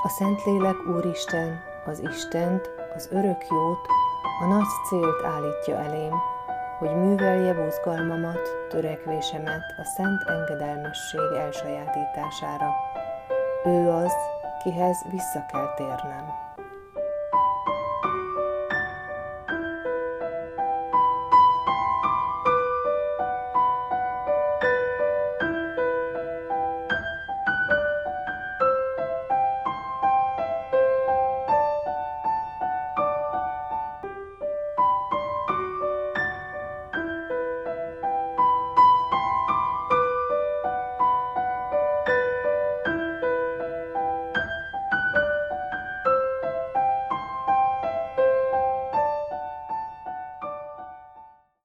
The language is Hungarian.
A Szentlélek Úristen, az Istent, az örök jót, a nagy célt állítja elém, hogy művelje buzgalmamat, törekvésemet a szent engedelmesség elsajátítására. Ő az, kihez vissza kell térnem.